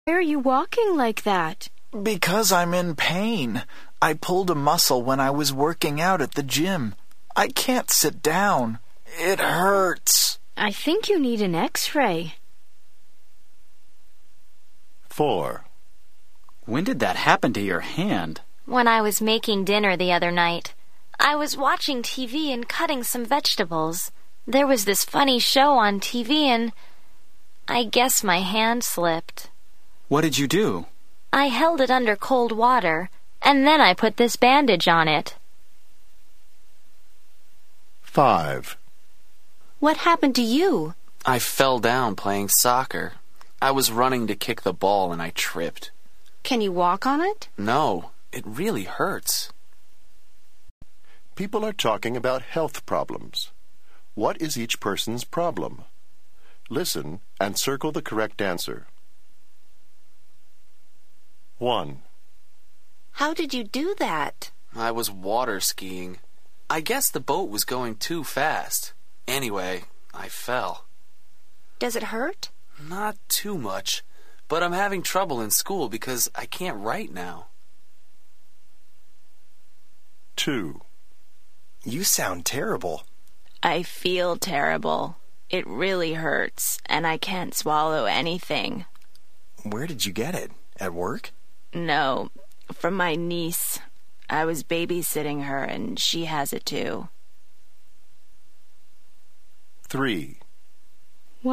Why are you walking like that? Because I'm in pain. I pulled a muscle when I was working out at the gym. I can't sit down. It hurts. I think you need an X-ray. 4. When did that happen to your hand? When I was making dinner the other night. I was watching TV and cutting some vegetables. There was this funny show on TV and I guess my hand slipped. What did you do? I held it under cold water, and then I put this bandage on it. 5. What happened to you? I fell down playing soccer. I was running to kick the ball and I tripped. Can you walk on it? No, it really hurts. People are talking about health problems. What is each person's problem? Listen and circle the correct answer. 1. How did you do that? I was water skiing. I guess the boat was going too fast. Anyway, I fell. Does it hurt? Not too much, but I'm having trouble in school because I can't write now. 2. You sound terrible. I feel terrible. It really hurts, and I can't swallow anything. Where did you get it? At work? No, from my niece. I was babysitting her, and she has it too. 3.